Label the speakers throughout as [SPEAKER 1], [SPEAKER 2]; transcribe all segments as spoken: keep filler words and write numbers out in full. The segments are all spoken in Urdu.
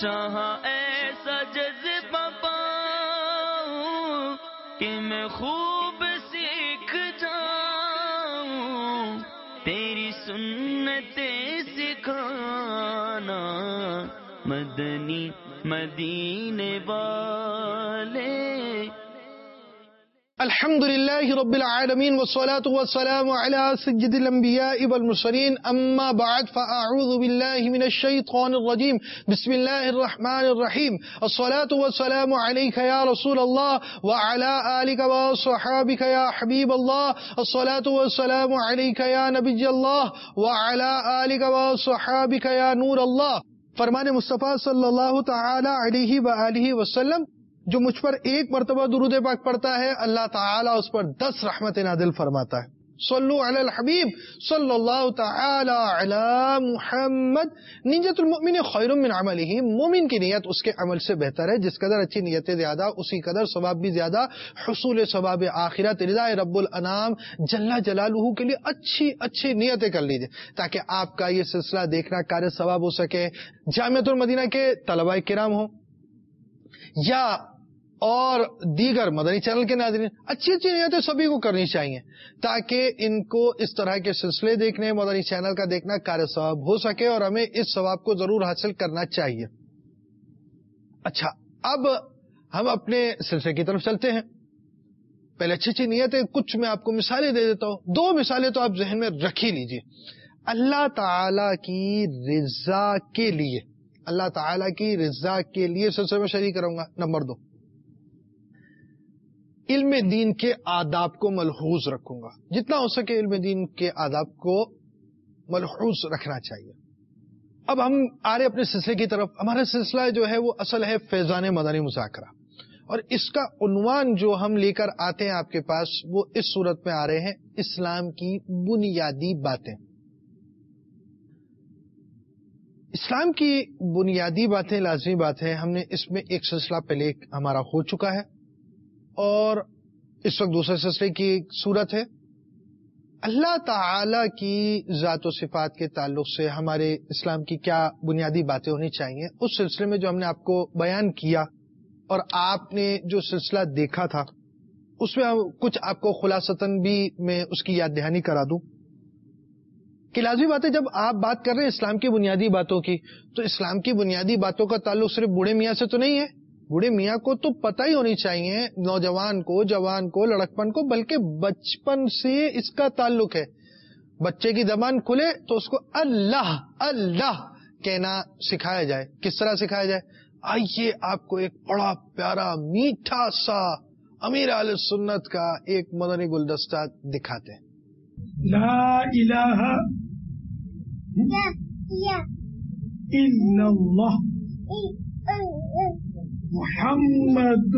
[SPEAKER 1] جہاں ایسا جذبہ پاؤں کہ میں خوب سیکھ جاؤں تیری سنتیں سکھانا مدنی مدینے والے.
[SPEAKER 2] الحمد للہ رب العالمین والصلاة والسلام على سید الانبیاء والمرسلین اما بعد فاعوذ باللہ من الشیطان الرجیم بسم اللہ الرحمن الرحیم. الصلاة والسلام علیک یا رسول اللہ وعلى آلک وصحابک یا حبیب اللہ. الصلاة والسلام علیک یا نبی اللہ وعلى آلک وصحابک یا نور اللہ. فرمان مصطفیٰ صلی اللہ تعالی علیہ وآلہ وسلم جو مجھ پر ایک مرتبہ درود پاک پڑھتا ہے اللہ تعالیٰ اس پر دس رحمت نازل فرماتا ہے. صلو علی الحبیب صلی اللہ تعالی علی محمد. نیت المؤمن خیر من عملہ. مومن کی نیت اس کے عمل سے بہتر ہے. جس قدر اچھی نیتیں زیادہ اسی قدر ثواب بھی زیادہ. حصول ثواب آخرت رضا رب الانام جل جلالہ کے لیے اچھی اچھی نیتیں کر لیجیے تاکہ آپ کا یہ سلسلہ دیکھنا کار ثواب ہو سکے. جامعۃ المدینہ کے طلباء کرام ہوں یا اور دیگر مدنی چینل کے ناظرین اچھی اچھی نیتیں سبھی کو کرنی چاہیے تاکہ ان کو اس طرح کے سلسلے دیکھنے مدنی چینل کا دیکھنا کار ثواب ہو سکے اور ہمیں اس ثواب کو ضرور حاصل کرنا چاہیے. اچھا اب ہم اپنے سلسلے کی طرف چلتے ہیں. پہلے اچھی اچھی نیتیں کچھ میں آپ کو مثالیں دے دیتا ہوں. دو مثالیں تو آپ ذہن میں رکھ ہی لیجیے. اللہ تعالی کی رضا کے لیے اللہ تعالی کی رضا کے لیے سلسلے میں شریک کروں گا. نمبر دو علم دین کے آداب کو ملحوظ رکھوں گا. جتنا ہو سکے علم دین کے آداب کو ملحوظ رکھنا چاہیے. اب ہم آ رہے اپنے سلسلے کی طرف. ہمارا سلسلہ جو ہے وہ اصل ہے فیضان مدنی مذاکرہ اور اس کا عنوان جو ہم لے کر آتے ہیں آپ کے پاس وہ اس صورت میں آ رہے ہیں اسلام کی بنیادی باتیں. اسلام کی بنیادی باتیں لازمی بات ہے. ہم نے اس میں ایک سلسلہ پہلے ہمارا ہو چکا ہے اور اس وقت دوسرے سلسلے کی ایک صورت ہے اللہ تعالی کی ذات و صفات کے تعلق سے ہمارے اسلام کی کیا بنیادی باتیں ہونی چاہیے. اس سلسلے میں جو ہم نے آپ کو بیان کیا اور آپ نے جو سلسلہ دیکھا تھا اس میں کچھ آپ کو خلاصتاً بھی میں اس کی یاد دہانی کرا دوں کہ لازمی بات ہے جب آپ بات کر رہے ہیں اسلام کی بنیادی باتوں کی تو اسلام کی بنیادی باتوں کا تعلق صرف بوڑھے میاں سے تو نہیں ہے. بوڑھے میاں کو تو پتہ ہی ہونی چاہیے نوجوان کو جوان کو لڑکپن کو بلکہ بچپن سے اس کا تعلق ہے. بچے کی زبان کھلے تو اس کو اللہ اللہ کہنا سکھایا جائے. کس طرح سکھایا جائے؟ آئیے آپ کو ایک بڑا پیارا میٹھا سا امیر اہل سنت کا ایک مدنی گلدستہ دکھاتے ہیں.
[SPEAKER 3] لا الہ الا اللہ محمد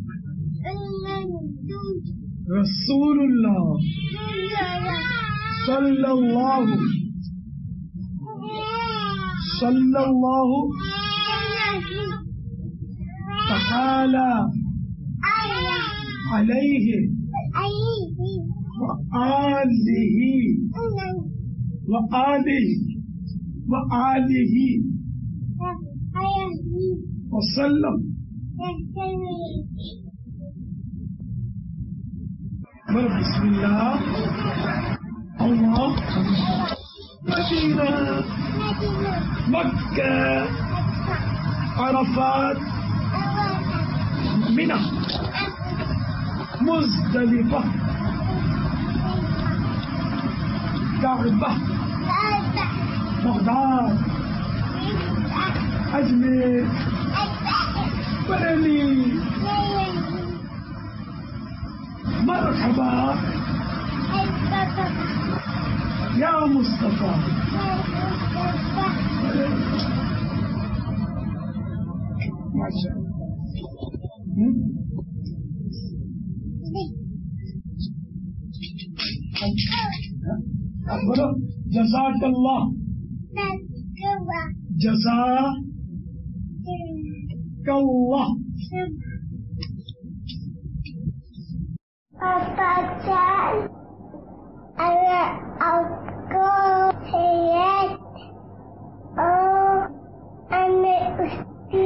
[SPEAKER 3] رسول اللہ صلی اللہ صلی اللہ تعالی علیہ وآلہ وآلہ وآلہ وسلم. بسم اللہ اللہ Medina Mecca Arafat Mina Muzdalifah Kaaba Baghdad Ajmer Bareilly مرحبا یا مصطفیٰ. ماشاء اللہ. بولو جزاک اللہ جزاک اللہ.
[SPEAKER 4] Papa Chan, Allah aku hayat, oh ane usti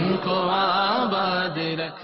[SPEAKER 1] ہم کو آباد رکھ.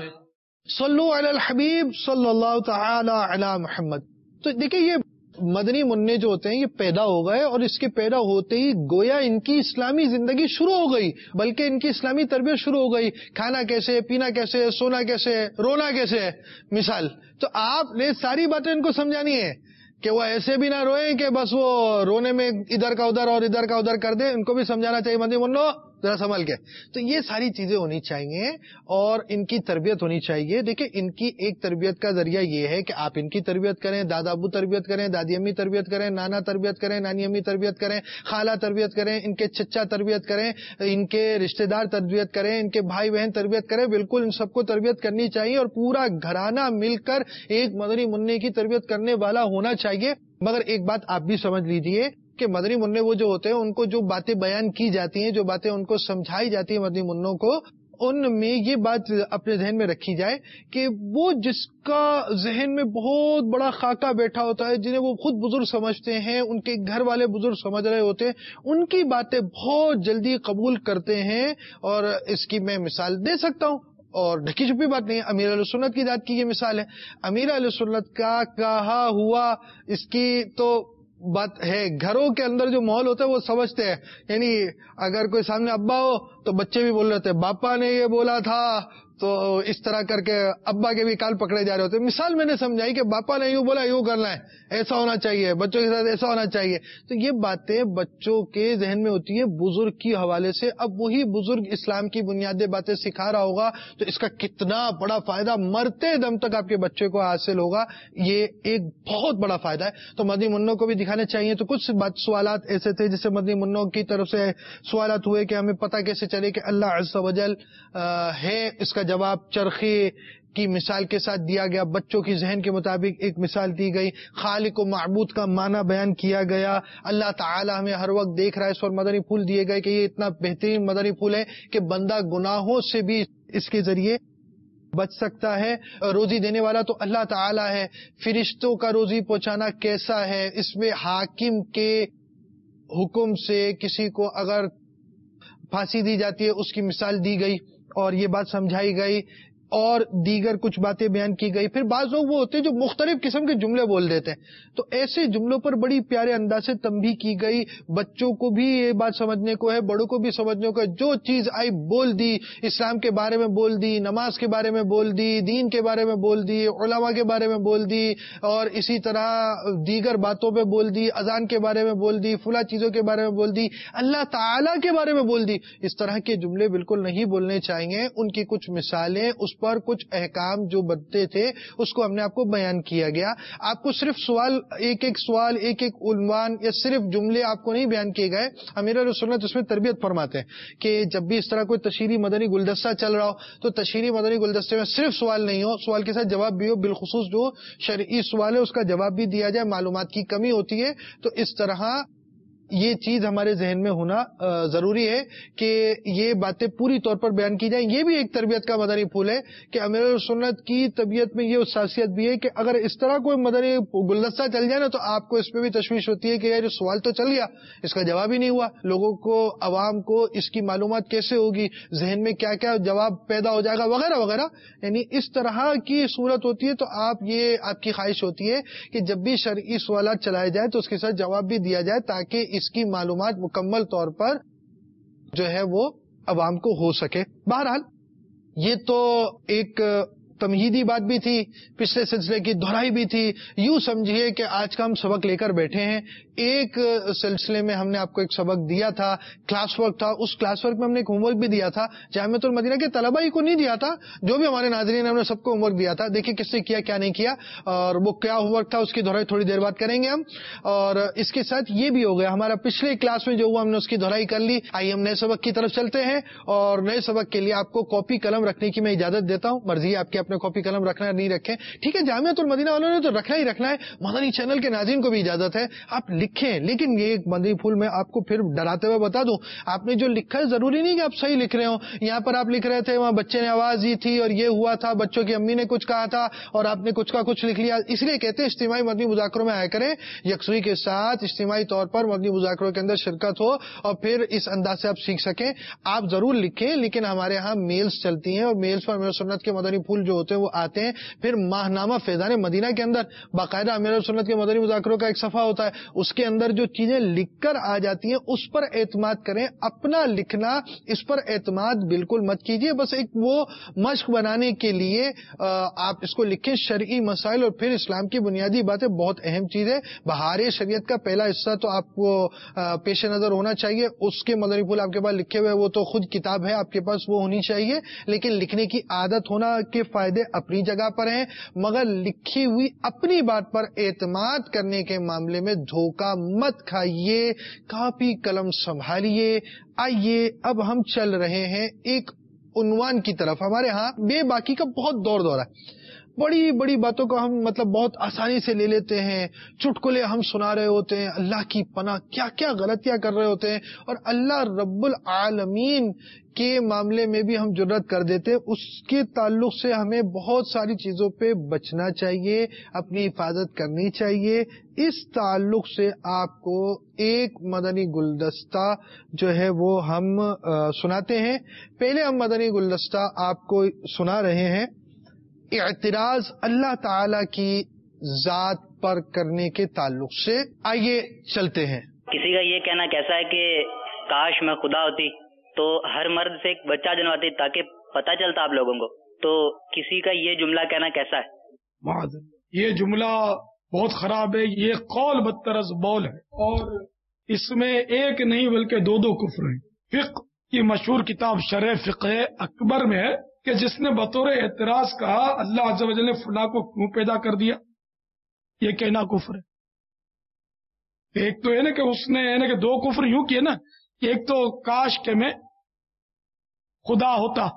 [SPEAKER 2] صلو علی الحبیب صلی اللہ تعالی علی محمد. تو دیکھیں یہ مدنی منع جو ہوتے ہیں یہ پیدا ہو گئے اور اس کے پیدا ہوتے ہی گویا ان کی اسلامی زندگی شروع ہو گئی، بلکہ ان کی اسلامی تربیت شروع ہو گئی. کھانا کیسے، پینا کیسے، سونا کیسے، رونا کیسے ہے مثال. تو آپ نے ساری باتیں ان کو سمجھانی ہے کہ وہ ایسے بھی نہ روئیں کہ بس وہ رونے میں ادھر کا ادھر اور ادھر کا ادھر کر دیں. ان کو بھی سمجھانا چاہیے مدنی منو ذرا سنبھل کے. تو یہ ساری چیزیں ہونی چاہیے اور ان کی تربیت ہونی چاہیے. دیکھیں ان کی ایک تربیت کا ذریعہ یہ ہے کہ آپ ان کی تربیت کریں، دادا ابو تربیت کریں، دادی امی تربیت کریں، نانا تربیت کریں، نانی امی تربیت کریں، خالہ تربیت کریں، ان کے چچا تربیت کریں، ان کے رشتہ دار تربیت کریں، ان کے بھائی بہن تربیت کریں. بالکل ان سب کو تربیت کرنی چاہیے اور پورا گھرانہ مل کر ایک مدنی منع کی تربیت کرنے والا ہونا چاہیے. مگر ایک بات آپ بھی سمجھ لیجیے کہ مدنی منع وہ جو ہوتے ہیں ان کو جو باتیں بیان کی جاتی ہیں، جو باتیں ان کو سمجھائی جاتی ہیں مدنی منوں کو، ان میں یہ بات اپنے ذہن میں رکھی جائے کہ وہ جس کا ذہن میں بہت بڑا خاکہ بیٹھا ہوتا ہے، جنہیں وہ خود بزرگ سمجھتے ہیں، ان کے گھر والے بزرگ سمجھ رہے ہوتے ہیں، ان کی باتیں بہت جلدی قبول کرتے ہیں. اور اس کی میں مثال دے سکتا ہوں اور ڈھکی چھپی بات نہیں ہے. امیر اہل سنت کی ذات کی یہ مثال ہے. امیر اہل سنت کا کہا ہوا اس کی تو بات ہے. گھروں کے اندر جو ماحول ہوتا ہے وہ سمجھتے ہیں. یعنی اگر کوئی سامنے ابا ہو تو بچے بھی بول رہے تھے باپا نے یہ بولا تھا، تو اس طرح کر کے ابا کے بھی کال پکڑے جا رہے ہوتے. مثال میں نے سمجھائی کہ باپا نے یوں بولا یوں کرنا ہے، ایسا ہونا چاہیے، بچوں کے ساتھ ایسا ہونا چاہیے. تو یہ باتیں بچوں کے ذہن میں ہوتی ہیں بزرگ کی حوالے سے. اب وہی بزرگ اسلام کی بنیادی باتیں سکھا رہا ہوگا تو اس کا کتنا بڑا فائدہ مرتے دم تک آپ کے بچے کو حاصل ہوگا. یہ ایک بہت بڑا فائدہ ہے. تو مدنی منوں کو بھی دکھانے چاہیے. تو کچھ بات سوالات ایسے تھے جسے مدنی منوں کی طرف سے سوالات ہوئے کہ ہمیں پتہ کیسے چلے کہ اللہ عز و جل ہے. اس کا جواب چرخی کی مثال کے ساتھ دیا گیا. بچوں کی ذہن کے مطابق ایک مثال دی گئی. خالق و معبود کا معنی بیان کیا گیا. اللہ تعالی ہمیں ہر وقت دیکھ رہا ہے. اس پر مدنی پھول دیے گئے کہ یہ اتنا بہترین مدنی پھول ہے کہ بندہ گناہوں سے بھی اس کے ذریعے بچ سکتا ہے. روزی دینے والا تو اللہ تعالی ہے. فرشتوں کا روزی پہنچانا کیسا ہے؟ اس میں حاکم کے حکم سے کسی کو اگر پھانسی دی جاتی ہے اس کی مثال دی گئی اور یہ بات سمجھائی گئی اور دیگر کچھ باتیں بیان کی گئی. پھر بعض لوگ وہ ہوتے ہیں جو مختلف قسم کے جملے بول دیتے ہیں. تو ایسے جملوں پر بڑی پیارے انداز سے تنبیہ کی گئی. بچوں کو بھی یہ بات سمجھنے کو ہے، بڑوں کو بھی سمجھنے کو ہے. جو چیز آئی بول دی. اسلام کے بارے میں بول دی، نماز کے بارے میں بول دی، دین کے بارے میں بول دی، علماء کے بارے میں بول دی اور اسی طرح دیگر باتوں پہ بول دی. اذان کے بارے میں بول دی، فلاں چیزوں کے بارے میں بول دی، اللہ تعالیٰ کے بارے میں بول دی. اس طرح کے جملے بالکل نہیں بولنے چاہیے. ان کی کچھ مثالیں، اس پر کچھ احکام جو بنتے تھے اس کو ہم نے آپ کو بیان کیا گیا. آپ کو صرف سوال ایک ایک سوال ایک ایک عنوان یا صرف جملے آپ کو نہیں بیان کیے گئے. امیر اہل سنت اس میں تربیت فرماتے ہیں کہ جب بھی اس طرح کوئی تشہیری مدنی گلدستہ چل رہا ہو تو تشہیری مدنی گلدستے میں صرف سوال نہیں ہو، سوال کے ساتھ جواب بھی ہو. بالخصوص جو شرعی سوال ہے اس کا جواب بھی دیا جائے. معلومات کی کمی ہوتی ہے تو اس طرح یہ چیز ہمارے ذہن میں ہونا ضروری ہے کہ یہ باتیں پوری طور پر بیان کی جائیں. یہ بھی ایک تربیت کا مدنی پھول ہے کہ امیر سنت کی طبیعت میں یہ خاصیت بھی ہے کہ اگر اس طرح کوئی مدنی گلدستہ چل جائے نا تو آپ کو اس پہ بھی تشویش ہوتی ہے کہ یار سوال تو چل گیا، اس کا جواب ہی نہیں ہوا. لوگوں کو، عوام کو اس کی معلومات کیسے ہوگی، ذہن میں کیا کیا جواب پیدا ہو جائے گا وغیرہ وغیرہ. یعنی اس طرح کی صورت ہوتی ہے. تو آپ یہ آپ کی خواہش ہوتی ہے کہ جب بھی شرعی سوالات چلائے جائیں تو اس کے ساتھ جواب بھی دیا جائے تاکہ اس کی معلومات مکمل طور پر جو ہے وہ عوام کو ہو سکے. بہرحال یہ تو ایک تمہیدی بات بھی تھی، پچھلے سلسلے کی دہرائی بھی تھی. یوں سمجھیے کہ آج کا ہم سبق لے کر بیٹھے ہیں. ایک سلسلے میں ہم نے آپ کو ایک سبق دیا تھا، کلاس ورک تھا. اس کلاس ورک میں ہم نے ایک ہوم ورک بھی دیا تھا. جامعۃ المدینہ کے طلبہ ہی کو نہیں دیا تھا، جو بھی ہمارے ناظرین ہم نے سب کو ہوم ورک دیا تھا. دیکھیے کس نے کیا کیا نہیں کیا اور وہ کیا ہوم ورک تھا اس کی دہرائی تھوڑی دیر بعد کریں گے ہم. اور اس کے ساتھ یہ بھی ہو گیا ہمارا پچھلے کلاس میں جو ہوا ہم نے اس کی دہرائی کر لی. آئیے ہم نئے سبق کی طرف چلتے ہیں اور نئے سبق کے لیے آپ کو کاپی قلم رکھنے کی میں اجازت دیتا ہوں. مرضی آپ کی اپنے کاپی قلم رکھنا ہے نہیں رکھیں, ٹھیک ہے, جامعۃ المدینہ والوں نے تو رکھنا ہی رکھنا ہے, مدنی چینل کے ناظرین کو بھی اجازت ہے آپ لکھیں. لیکن یہ ایک مدنی پھول میں آپ کو پھر ڈراتے ہوئے بتا دوں, آپ نے جو لکھا ہے ضروری نہیں کہ آپ صحیح لکھ رہے ہو. یہاں پر آپ لکھ رہے تھے وہاں بچے نے آواز دی تھی اور یہ ہوا تھا, بچوں کی امی نے کچھ کہا تھا اور آپ نے کچھ کا کچھ لکھ لیا. اس لیے کہتے ہیں اجتماعی مدنی مذاکروں میں آیا کریں, یکسوئی کے ساتھ اجتماعی طور پر مدنی مذاکروں کے اندر شرکت ہو اور پھر اس انداز سے آپ سیکھ سکیں. آپ ضرور لکھیں, لیکن ہمارے ہاں میلز چلتی ہیں اور میلز پر امیر سنت کے مدنی پھول جو ہوتے ہیں وہ آتے ہیں. پھر ماہنامہ فیضان مدینہ کے اندر باقاعدہ امیر سنت کے مدنی مذاکروں کا ایک صفحہ ہوتا ہے, اس کے اندر جو چیزیں لکھ کر آ جاتی ہیں اس پر اعتماد کریں. اپنا لکھنا اس پر اعتماد بالکل مت کیجیے, بس ایک وہ مشق بنانے کے لیے آپ اس کو لکھیں. شرعی مسائل اور پھر اسلام کی بنیادی باتیں بہت اہم چیز ہے. بہار شریعت کا پہلا حصہ تو آپ کو پیش نظر ہونا چاہیے, اس کے مدنی پھول آپ کے پاس لکھے ہوئے, وہ تو خود کتاب ہے آپ کے پاس, وہ ہونی چاہیے. لیکن لکھنے کی عادت ہونا کے فائدے اپنی جگہ پر ہیں, مگر لکھی ہوئی اپنی بات پر اعتماد کرنے کے معاملے میں دھوکہ مت کھائیے. کاپی قلم سنبھالیے. آئیے اب ہم چل رہے ہیں ایک عنوان کی طرف. ہمارے ہاں بے باکی کا بہت دور دور ہے, بڑی بڑی باتوں کو ہم مطلب بہت آسانی سے لے لیتے ہیں, چٹکلے ہم سنا رہے ہوتے ہیں, اللہ کی پناہ کیا کیا غلطیاں کر رہے ہوتے ہیں, اور اللہ رب العالمین کے معاملے میں بھی ہم جرات کر دیتے ہیں. اس کے تعلق سے ہمیں بہت ساری چیزوں پہ بچنا چاہیے, اپنی حفاظت کرنی چاہیے. اس تعلق سے آپ کو ایک مدنی گلدستہ جو ہے وہ ہم سناتے ہیں. پہلے ہم مدنی گلدستہ آپ کو سنا رہے ہیں اعتراض اللہ تعالی کی ذات پر کرنے کے تعلق سے. آئیے چلتے ہیں.
[SPEAKER 5] کسی کا یہ کہنا کیسا ہے کہ کاش میں خدا ہوتی تو ہر مرد سے ایک بچہ جنواتی تاکہ پتہ چلتا آپ لوگوں کو. تو کسی کا یہ جملہ کہنا کیسا ہے؟
[SPEAKER 3] یہ جملہ بہت خراب ہے, یہ قول بدتر از بول ہے, اور اس میں ایک نہیں بلکہ دو دو کفر ہیں. فقہ کی مشہور کتاب شرح فقہ اکبر میں ہے کہ جس نے بطور اعتراض کہا اللہ عز و جل نے فلاں کو کیوں پیدا کر دیا, یہ کہنا کفر ہے. ایک تو ہے نا کہ اس نے ہے نا کہ دو کفر یوں کیے نا, ایک تو کاش کہ میں خدا ہوتا,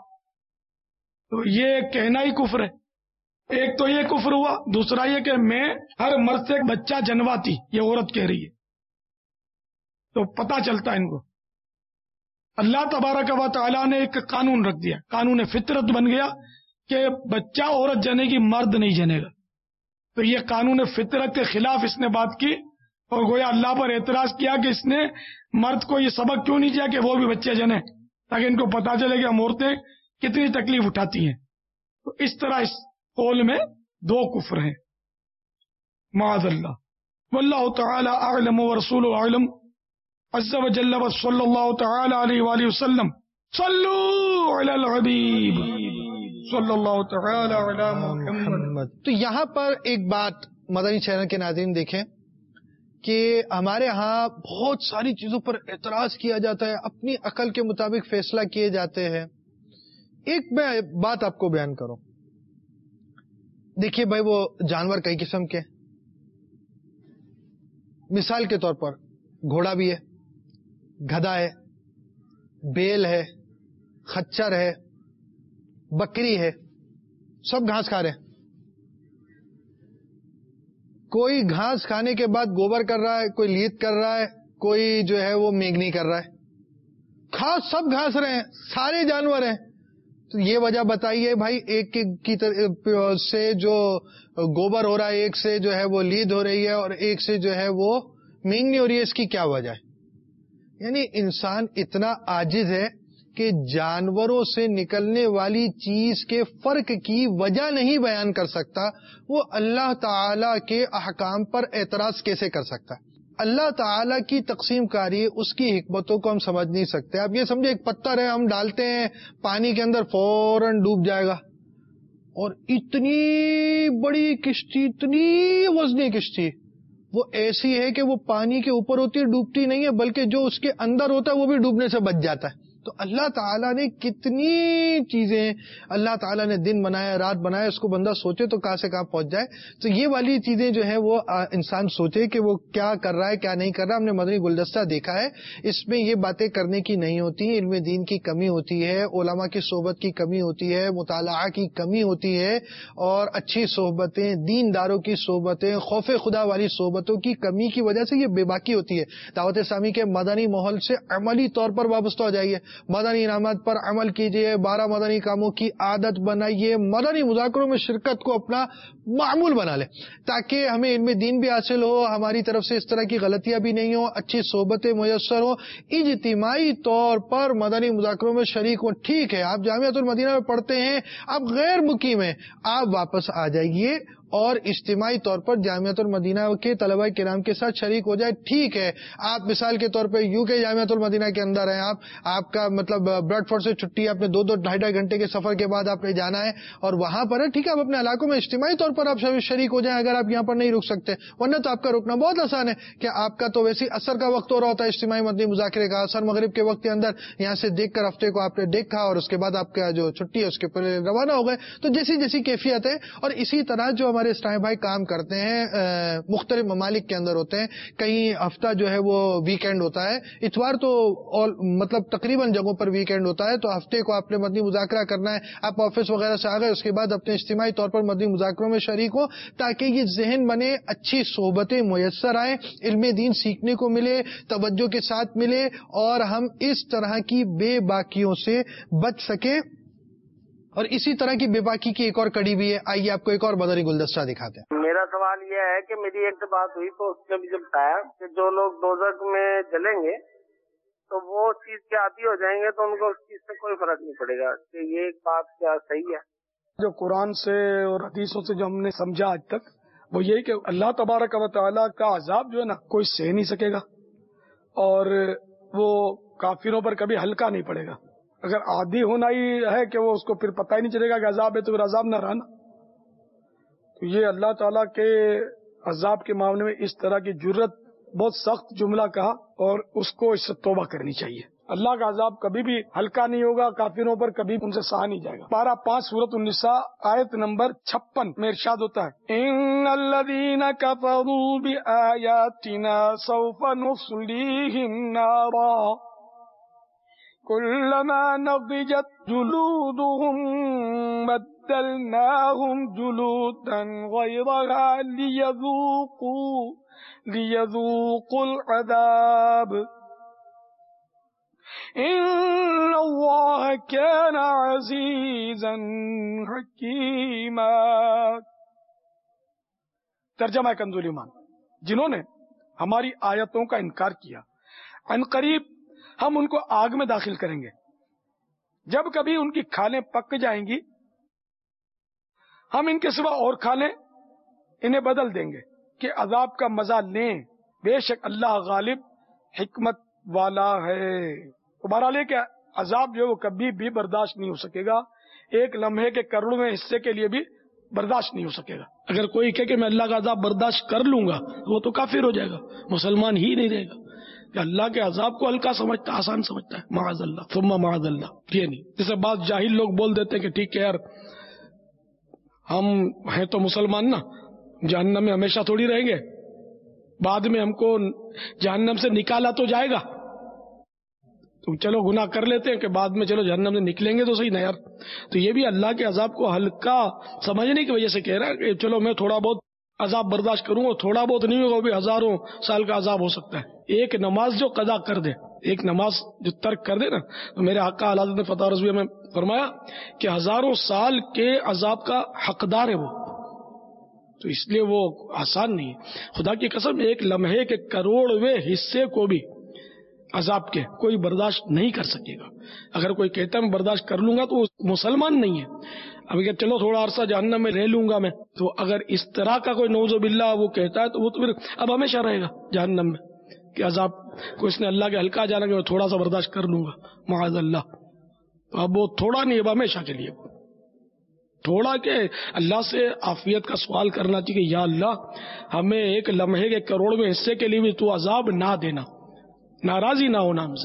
[SPEAKER 3] تو یہ کہنا ہی کفر ہے. ایک تو یہ کفر ہوا, دوسرا یہ کہ میں ہر مرد سے ایک بچہ جنواتی, یہ عورت کہہ رہی ہے, تو پتہ چلتا ان کو. اللہ تبارک و تعالیٰ نے ایک قانون رکھ دیا, قانون فطرت بن گیا کہ بچہ عورت جنے گی, مرد نہیں جنے گا. تو یہ قانون فطرت کے خلاف اس نے بات کی, اور گویا اللہ پر اعتراض کیا کہ اس نے مرد کو یہ سبق کیوں نہیں دیا کہ وہ بھی بچے جنے, تاکہ ان کو پتا چلے کہ ہم عورتیں کتنی تکلیف اٹھاتی ہیں. تو اس طرح اس قول میں دو کفر ہیں, معاذ اللہ. واللہ تعالی اعلم ورسولہ اعلم عز و جل و صلی اللہ تعالی علیہ وآلہ وسلم. صلو علی الحبیب صلی اللہ تعالی علی محمد.
[SPEAKER 2] تو یہاں پر ایک بات مدنی چینل کے ناظرین دیکھیں کہ ہمارے ہاں بہت ساری چیزوں پر اعتراض کیا جاتا ہے, اپنی عقل کے مطابق فیصلہ کیے جاتے ہیں. ایک میں بات آپ کو بیان کروں. دیکھیے بھائی, وہ جانور کئی قسم کے, مثال کے طور پر گھوڑا بھی ہے, گدھا ہے, بیل ہے, خچر ہے, بکری ہے, سب گھاس کھا رہے ہیں. کوئی گھاس کھانے کے بعد گوبر کر رہا ہے, کوئی لیت کر رہا ہے, کوئی جو ہے وہ میگنی کر رہا ہے. کھاس سب گھاس رہے ہیں, سارے جانور ہیں. تو یہ وجہ بتائیے بھائی, ایک کی سے جو گوبر ہو رہا ہے, ایک سے جو ہے وہ لید ہو رہی ہے, اور ایک سے جو ہے وہ میگنی ہو رہی ہے, اس کی کیا وجہ ہے؟ یعنی انسان اتنا عاجز ہے کہ جانوروں سے نکلنے والی چیز کے فرق کی وجہ نہیں بیان کر سکتا, وہ اللہ تعالی کے احکام پر اعتراض کیسے کر سکتا ہے؟ اللہ تعالیٰ کی تقسیم کاری, اس کی حکمتوں کو ہم سمجھ نہیں سکتے. آپ یہ سمجھے ایک پتھر ہے, ہم ڈالتے ہیں پانی کے اندر فوراً ڈوب جائے گا, اور اتنی بڑی کشتی, اتنی وزنی کشتی, وہ ایسی ہے کہ وہ پانی کے اوپر ہوتی ہے, ڈوبتی نہیں ہے, بلکہ جو اس کے اندر ہوتا ہے وہ بھی ڈوبنے سے بچ جاتا ہے. تو اللہ تعالیٰ نے کتنی چیزیں، اللہ تعالیٰ نے دن بنایا، رات بنایا، اس کو بندہ سوچے تو کہاں سے کہاں پہنچ جائے. تو یہ والی چیزیں جو ہیں وہ انسان سوچے کہ وہ کیا کر رہا ہے کیا نہیں کر رہا. ہم نے مدنی گلدستہ دیکھا ہے، اس میں یہ باتیں کرنے کی نہیں ہوتی. علم دین کی کمی ہوتی ہے، علماء کی صحبت کی کمی ہوتی ہے، مطالعہ کی کمی ہوتی ہے، اور اچھی صحبتیں، دین داروں کی صحبتیں، خوف خدا والی صحبتوں کی کمی کی وجہ سے یہ بے باکی ہوتی ہے. دعوت اسلامی کے مدنی ماحول سے عملی طور پر وابستہ ہو جائیے، مدنی انعامات پر عمل کیجیے، بارہ مدنی کاموں کی عادت بنائیے، مدنی مذاکروں میں شرکت کو اپنا معمول بنا لیں تاکہ ہمیں علم دین بھی حاصل ہو، ہماری طرف سے اس طرح کی غلطیاں بھی نہیں ہوں، اچھی صحبتیں میسر ہوں. اجتماعی طور پر مدنی مذاکروں میں شریک ہوں. ٹھیک ہے آپ جامعۃ المدینہ میں پڑھتے ہیں، آپ غیر مقیم ہیں، آپ واپس آ جائیے اور اجتماعی طور پر جامعۃ المدینہ کے طلباء کرام کے ساتھ شریک ہو جائے. ٹھیک ہے آپ مثال کے طور پہ یو کے جامعۃ المدینہ کے اندر ہیں، آپ آپ کا مطلب بریڈ فورڈ سے چھٹی ہے، آپ نے دو دو ڈھائی ڈھائی گھنٹے کے سفر کے بعد آپ نے جانا ہے اور وہاں پر ہے. ٹھیک ہے آپ اپنے علاقوں میں اجتماعی طور پر آپ شریک ہو جائیں اگر آپ یہاں پر نہیں رک سکتے، ورنہ تو آپ کا رکنا بہت آسان ہے کہ آپ کا تو ویسے اثر کا وقت ہو رہا ہوتا ہے اجتماعی مدنی مذاکرے کا، اثر مغرب کے وقت کے اندر یہاں سے دیکھ کر ہفتے کو آپ نے دیکھا اور اس کے بعد آپ کا جو چھٹی ہے اس کے پہلے روانہ ہو گئے. تو جیسی جیسی کیفیت ہے. اور اسی طرح جو ہمارے اسلام بھائی کام کرتے ہیں مختلف ممالک کے اندر ہوتے ہیں، کہیں ہفتہ جو ہے وہ ویکینڈ ہوتا ہے، اتوار تو مطلب تقریباً جگہوں پر ویکینڈ ہوتا ہے، تو ہفتے کو آپ نے مدنی مذاکرہ کرنا ہے، آپ آفس وغیرہ سے آ گئے، اس کے بعد اپنے اجتماعی طور پر مدنی مذاکروں میں شریک ہو تاکہ یہ ذہن بنے، اچھی صحبتیں میسر آئیں، علم دین سیکھنے کو ملے، توجہ کے ساتھ ملے اور ہم اس طرح کی بے باکیوں سے بچ سکیں. اور اسی طرح کی بے باکی کی ایک اور کڑی بھی ہے. آئیے آپ کو ایک اور مدنی گلدستہ دکھاتے ہیں.
[SPEAKER 6] میرا سوال یہ ہے کہ میری ایک بات ہوئی تو اس نے بھی جب بتایا کہ جو لوگ دوزخ میں جلیں گے تو وہ چیز کے عادی ہو جائیں گے تو ان کو اس چیز سے کوئی فرق نہیں پڑے گا، کہ یہ ایک بات کیا صحیح ہے؟
[SPEAKER 3] جو قرآن سے اور حدیثوں سے جو ہم نے سمجھا آج تک وہ یہی کہ اللہ تبارک و تعالیٰ کا عذاب جو ہے نا کوئی سہ نہیں سکے گا اور وہ کافروں پر کبھی ہلکا نہیں پڑے گا. اگر عادی ہونا ہی ہے کہ وہ اس کو پھر پتہ ہی نہیں چلے گا کہ عذاب ہے تو پھر عذاب نہ رہنا. تو یہ اللہ تعالیٰ کے عذاب کے معاملے میں اس طرح کی جرت بہت سخت جملہ کہا اور اس کو اس سے توبہ کرنی چاہیے. اللہ کا عذاب کبھی بھی ہلکا نہیں ہوگا، کافروں پر کبھی ان سے سہا نہیں جائے گا. پارہ پانچ سورۃ النساء آیت نمبر چھپن میں ارشاد ہوتا ہے ان الذین کفروا بآیاتنا سوف نصلیہم نارا کلما نضجت جلودهم بدلناهم جلودا غیرها لیذوقوا لیذوقوا العذاب ان اللہ کان عزیزا حکیما. ترجمہ کنز ایمان، جنہوں نے ہماری آیتوں کا انکار کیا عن قریب ہم ان کو آگ میں داخل کریں گے، جب کبھی ان کی کھالیں پک جائیں گی ہم ان کے سوا اور کھالیں انہیں بدل دیں گے کہ عذاب کا مزہ لیں، بے شک اللہ غالب حکمت والا ہے. بہرحال یہ کہ عذاب جو ہے وہ کبھی بھی برداشت نہیں ہو سکے گا، ایک لمحے کے کروڑویں حصے کے لیے بھی برداشت نہیں ہو سکے گا. اگر کوئی کہے کہ میں اللہ کا عذاب برداشت کر لوں گا وہ تو کافر ہو جائے گا، مسلمان ہی نہیں رہے گا کہ اللہ کے عذاب کو ہلکا سمجھتا ہے، آسان سمجھتا ہے. معاذ اللہ ثم معاذ اللہ. یہ نہیں جیسے بعض جاہل لوگ بول دیتے ہیں کہ ٹھیک ہے یار ہم ہیں تو مسلمان نا، جہنم میں ہمیشہ تھوڑی رہیں گے، بعد میں ہم کو جہنم سے نکالا تو جائے گا تو چلو گناہ کر لیتے ہیں کہ بعد میں چلو جہنم سے نکلیں گے تو صحیح نا یار. تو یہ بھی اللہ کے عذاب کو ہلکا سمجھنے کی وجہ سے کہہ رہا ہے کہ چلو میں تھوڑا بہت عذاب برداشت کروں گا، تھوڑا بہت نہیں ہوگا، وہ بھی ہزاروں سال کا عذاب ہو سکتا ہے. ایک نماز جو قضا کر دے، ایک نماز جو ترک کر دے نا، تو میرے آقا اعلی حضرت نے فتح رضویہ میں فرمایا کہ ہزاروں سال کے عذاب کا حقدار ہے وہ. تو اس لیے وہ آسان نہیں ہے. خدا کی قسم ایک لمحے کے کروڑویں حصے کو بھی عذاب کے کوئی برداشت نہیں کر سکے گا. اگر کوئی کہتا ہے میں برداشت کر لوں گا تو وہ مسلمان نہیں ہے. اب اگر چلو تھوڑا عرصہ جہنم میں رہ لوں گا میں، تو اگر اس طرح کا کوئی نعوذ باللہ وہ کہتا ہے تو وہ تو پھر اب ہمیشہ رہے گا جہنم میں کہ عذاب کو اس نے اللہ کے ہلکا جانا کہ میں تھوڑا سا برداشت کر لوں گا معاذ اللہ. تو اب وہ تھوڑا نہیں، اب ہمیشہ کے لیے تھوڑا کہ اللہ سے عافیت کا سوال کرنا چاہیے کہ یا اللہ ہمیں ایک لمحے کے کروڑویں حصے کے لیے بھی تو عذاب نہ دینا، ناراضی نہ ہونا ہم سے.